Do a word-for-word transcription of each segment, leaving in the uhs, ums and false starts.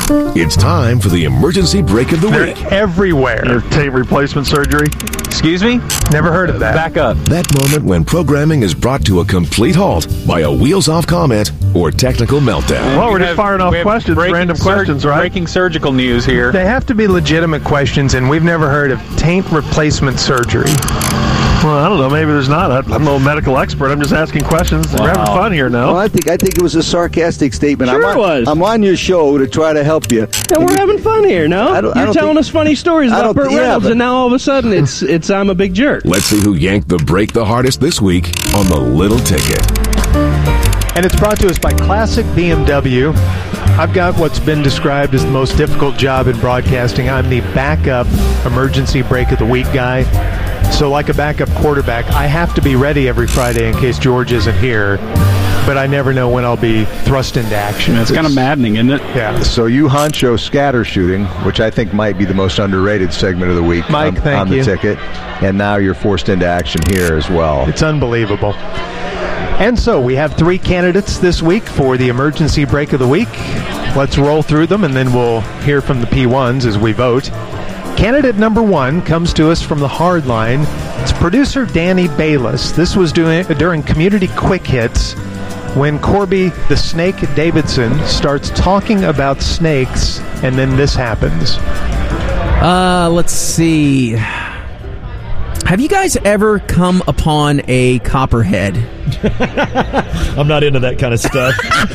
It's time for the emergency break of the They're week. everywhere. Your tape replacement surgery? Excuse me? Never heard of that. Back up. That moment when programming is brought to a complete halt by a wheels-off comment or technical meltdown. Well, we're We just have- firing off we have questions, breaking random sur- questions, right? Breaking surgical news here. They have to be legitimate questions, and we've never heard of taint replacement surgery. Well, I don't know. Maybe there's not. I- I'm no medical expert. I'm just asking questions. We're having fun here now. Well, I think I think it was a sarcastic statement. Sure I'm on, it was. I'm on your show to try to help you. And we're having fun here, no? I don't- I You're don't telling think- us funny stories I about don't Burt thi- yeah, Reynolds, but- and now all of a sudden it's it's I'm a big jerk. Let's see who yanked the break the hardest this week on the Little Ticket. And it's brought to us by Classic B M W. I've got what's been described as the most difficult job in broadcasting. I'm the backup emergency break of the week guy. So like a backup quarterback, I have to be ready every Friday in case George isn't here. But I never know when I'll be thrust into action. It's kind of maddening, isn't it? Yeah. So you honcho scatter shooting, which I think might be the most underrated segment of the week Mike, on, thank on the you. ticket. And now you're forced into action here as well. It's unbelievable. And so we have three candidates this week for the emergency break of the week. Let's roll through them, and then we'll hear from the P ones as we vote. Candidate number one comes to us from the hard line. It's producer Danny Bayless. This was doing, during Community Quick Hits when Corby the Snake Davidson starts talking about snakes, and then this happens. Uh, let's see. Have you guys ever come upon a copperhead? I'm not into that kind of stuff.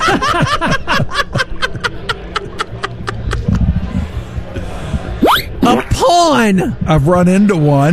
A pawn! I've run into one.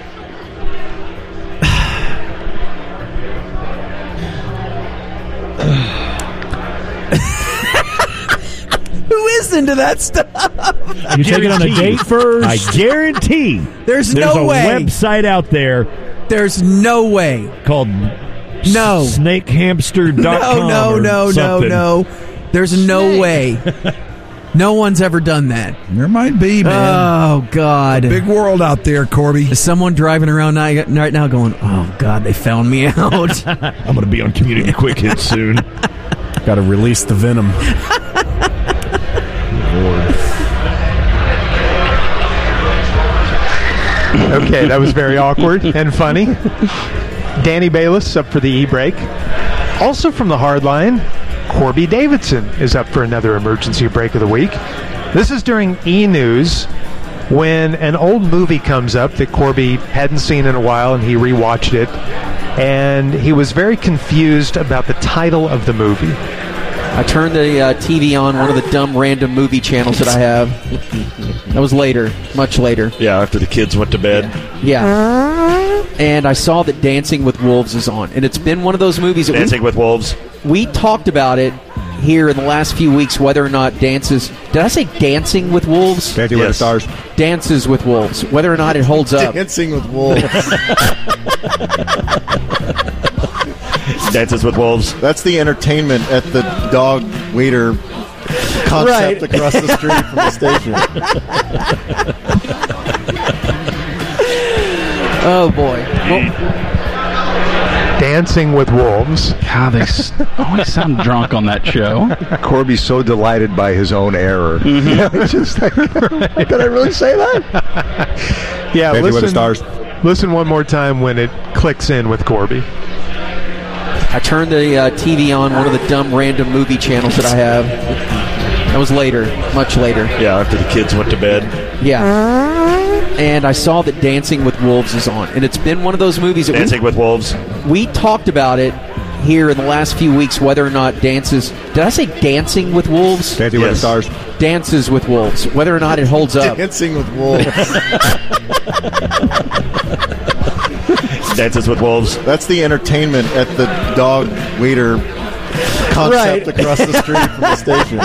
Who is into that stuff? You take it on a date first. I guarantee There's, there's no a way. website out there There's no way. called No. snake hamster dot com. No, no, or no, no, something. no. There's no way. No one's ever done that. There might be, man. Oh, God. Big world out there, Corby. Is someone driving around ni- right now going, oh, God, they found me out? I'm going to be on Community Quick Hits soon. Got to release the venom. Okay, that was very awkward and funny. Danny Bayless up for the e-break. Also from the hard line, Corby Davidson is up for another emergency break of the week. This is during E-News when an old movie comes up that Corby hadn't seen in a while, and he rewatched it, and he was very confused about the title of the movie. I turned the uh, T V on, one of the dumb random movie channels that I have. That was later, much later. Yeah, after the kids went to bed. Yeah. And I saw that Dancing with Wolves is on. And it's been one of those movies that Dancing we, with Wolves. we talked about it here in the last few weeks, whether or not dances... Did I say Dancing with Wolves? Dancing with the Stars. Dances with Wolves. Whether or not it holds up. Dancing with Wolves. Dances with Wolves. That's the entertainment at the dog waiter concept Right. across the street from the station. Oh, boy. Well, Dancing with Wolves. God, they s- always sound drunk on that show. Corby's so delighted by his own error. Mm-hmm. You know, it's just like, did I really say that? Yeah, Dancing with the listen, Stars. listen one more time when it clicks in with Corby. I turned the uh, T V on, one of the dumb random movie channels that I have. That was later, much later. Yeah, after the kids went to bed. Yeah. And I saw that Dancing with Wolves is on. And it's been one of those movies that Dancing with Wolves. we, we talked about it here in the last few weeks, whether or not dances... Did I say Dancing with Wolves? Dancing with the Stars. Dances with Wolves. Whether or not it holds up. Dancing with Wolves. Dances with Wolves. That's the entertainment at the dog waiter concept Right. across the street from the station.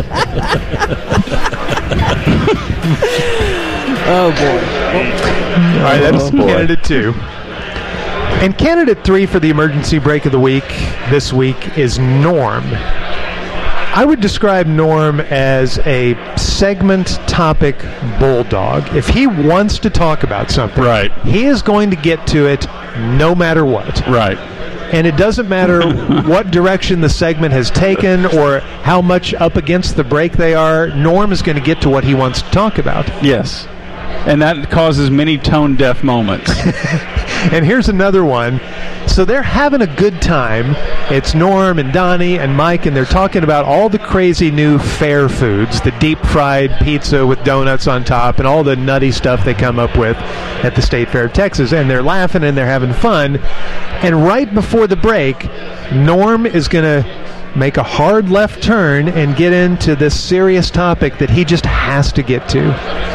Oh, boy. All right, that's Oh, boy. candidate two. And candidate three for the emergency break of the week this week is Norm. I would describe Norm as a segment topic bulldog. If he wants to talk about something, Right. he is going to get to it no matter what. Right. and it doesn't matter what direction the segment has taken or how much up against the break they are, Norm is going to get to what he wants to talk about. Yes. And that causes many tone-deaf moments. And here's another one. So they're having a good time. It's Norm and Donnie and Mike, and they're talking about all the crazy new fair foods, the deep-fried pizza with donuts on top and all the nutty stuff they come up with at the State Fair of Texas. And they're laughing and they're having fun. And right before the break, Norm is going to make a hard left turn and get into this serious topic that he just has to get to.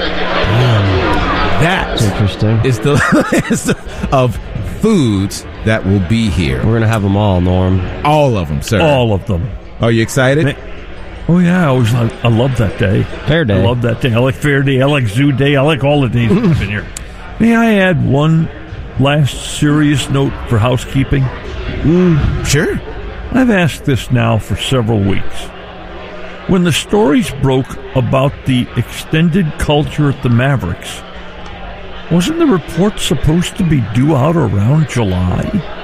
That interesting. Is the, is the of foods that will be here. We're gonna have them all, Norm. All of them, sir. All of them. Are you excited? Oh yeah, I was. I love that day. Fair Day. I love that day. I like Fair Day. I like Zoo Day. I like all the days that have been here. May I add one last serious note for housekeeping? Mm, sure. I've asked this now for several weeks. When the stories broke about the extended culture at the Mavericks, wasn't the report supposed to be due out around July?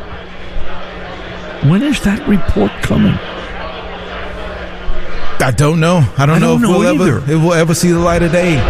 When is that report coming? I don't know. I don't, I know don't if know we'll either. ever, it will ever see the light of day.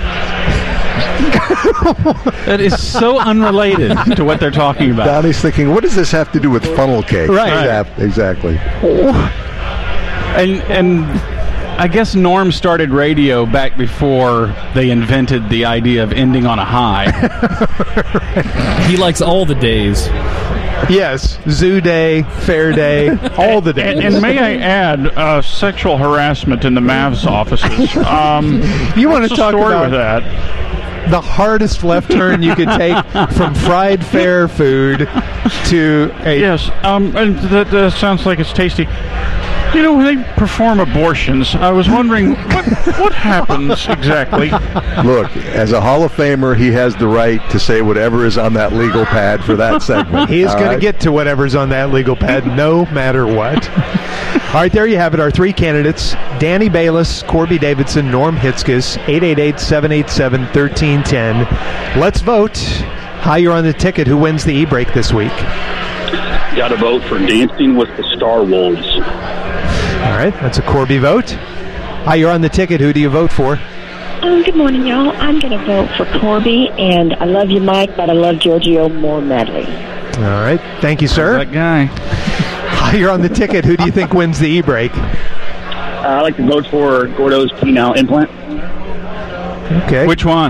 That is so unrelated to what they're talking about. Donnie's thinking, what does this have to do with funnel cake? Right. Exact- Exactly. And and I guess Norm started radio back before they invented the idea of ending on a high. He likes all the days. Yes, Zoo Day, Fair Day, all the days. And, and may I add, uh, sexual harassment in the Mavs offices. Um, you want to what's the talk story about with that? The hardest left turn you could take from fried fair food to a... Yes, um, and that uh, sounds like it's tasty. You know, when they perform abortions, I was wondering, what, what happens exactly? Look, as a Hall of Famer, he has the right to say whatever is on that legal pad for that segment. He is All going right? to get to whatever's on that legal pad no matter what. All right, there you have it, our three candidates, Danny Bayless, Corby Davidson, Norm Hitzges, eight eight eight, seven eight seven, one three one zero. Let's vote. Hi, you're on the ticket. Who wins the e-break this week? Got to vote for Dancing with the Star Wolves. All right, that's a Corby vote. Hi, you're on the ticket. Who do you vote for? Um, good morning, y'all. I'm going to vote for Corby, and I love you, Mike, but I love Giorgio more madly. All right, thank you, sir. That guy. Hi, you're on the ticket. Who do you think wins the e-break? Uh, I like to vote for Gordo's penile implant. Okay. Which one?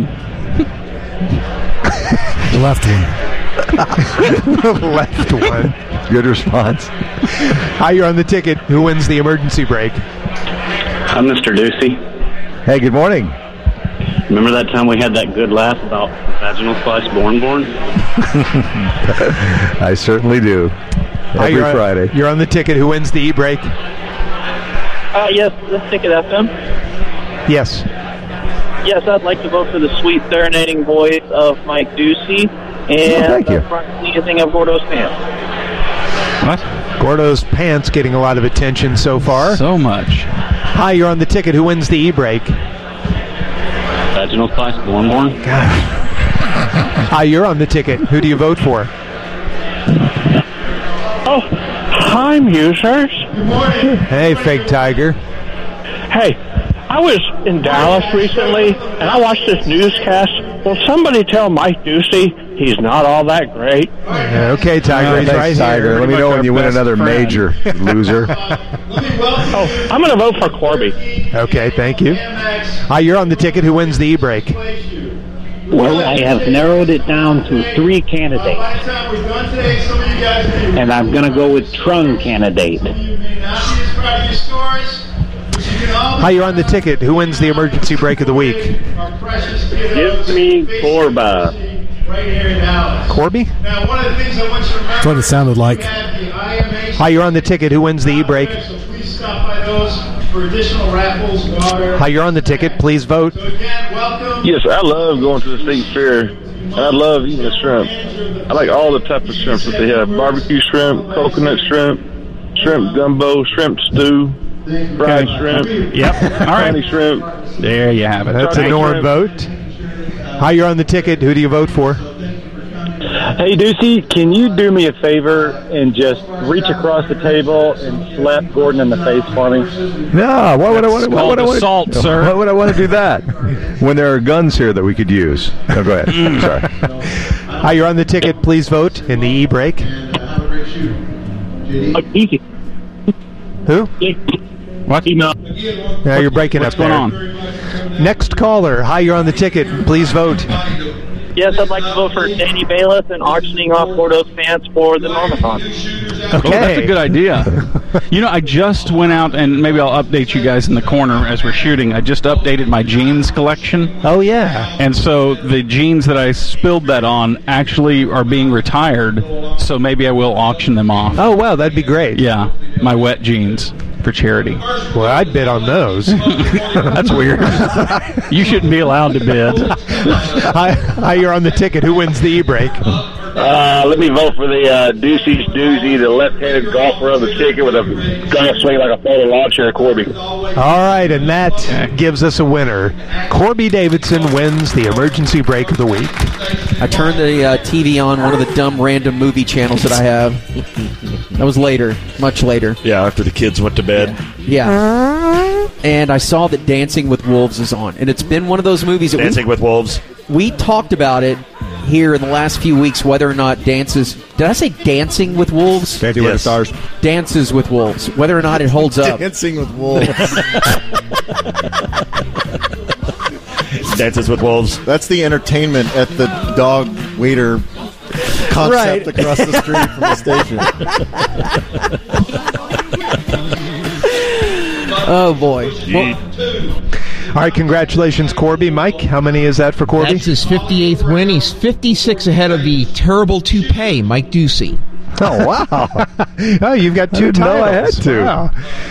The left one. The left one. Good response. Hi, you're on the ticket. Who wins the emergency break? I'm Mister Ducey. Hey, good morning. Remember that time we had that good laugh about vaginal slice born born? I certainly do. Hi, Every you're on- Friday. You're on the ticket. Who wins the e-break? Uh, yes, let's take it F M. Yes. Yes, I'd like to vote for the sweet serenading voice of Mike Ducey and Oh, thank you. the front seating of Gordo's pants. What? Gordo's pants getting a lot of attention so far. So much. Hi, you're on the ticket. Who wins the e-break? Vaginal slice born born? God. Hi, you're on the ticket. Who do you vote for? Oh, hi, Musers. Hey, fake tiger. Hey, I was in Dallas recently, and I watched this newscast. Will somebody tell Mike Ducey he's not all that great? Yeah, okay, Tiger. Oh, he's thanks, right Tiger. here. Let me know when you win another major, loser. Oh, I'm going to vote for Corby. Okay, thank you. Hi, you're on the ticket. Who wins the e-break? Well, I have narrowed it down to three candidates. And I'm going to go with Trung candidate. Hi, you're on the ticket. Who wins the emergency break of the week? Give me Corba. Corby? That's what it sounded like. Hi, you're on the ticket. Who wins the e-break? Hi, you're on the ticket. Please vote. Yes, I love going to the state fair. And I love eating the shrimp. I like all the type of shrimp that they have. Barbecue shrimp, coconut shrimp, shrimp gumbo, shrimp stew, fried shrimp. Yep. All right. Honey shrimp. There you have it. That's a Norm vote. Hi, you're on the ticket. Who do you vote for? Hey, Ducey, can you do me a favor and just reach across the table and slap Gordon in the face for me? No, why would I want to? It's called assault, sir. Why would I want to do that when there are guns here that we could use? No, go ahead. I'm sorry. Hi, you're on the ticket. Please vote in the e-break. Easy. Who? What? Now you're breaking What's up there. going on? Next caller. Hi, you're on the ticket. Please vote. Yes, I'd like to vote for Danny Bailiff and auctioning off Bordeaux's pants for the Normathon. Okay. Oh, that's a good idea. You know, I just went out, and maybe I'll update you guys in the corner as we're shooting. I just updated my jeans collection. Oh, yeah. And so the jeans that I spilled that on actually are being retired, so maybe I will auction them off. Oh, wow, that'd be great. Yeah, my wet jeans for charity. Well, I'd bid on those. That's weird. You shouldn't be allowed to bid. Hi, hi, you're on the ticket. Who wins the e-break? Uh, let me vote for the uh, Deucey's Doozy, the left-handed golfer of the ticket with a golf swing like a photo lawn chair, Corby. All right, and that gives us a winner. Corby Davidson wins the emergency break of the week. I turned the uh, T V on, one of the dumb random movie channels that I have. That was later, much later. Yeah, after the kids went to bed. Yeah. And I saw that Dancing with Wolves is on. And it's been one of those movies that Dancing we, with Wolves. We talked about it here in the last few weeks, whether or not dances... Did I say Dancing with Wolves? Dancing with the Stars. Dances with Wolves. Whether or not it holds up. Dancing with Wolves. Dances with Wolves. That's the entertainment at the dog waiter concept Right. across the street from the station. Oh, boy. Well, all right, congratulations, Corby. Mike, how many is that for Corby? That's his fifty-eighth win. He's fifty-six ahead of the terrible toupee, Mike Ducey. Oh, wow. Oh, you've got two I didn't know titles. I had two. Wow.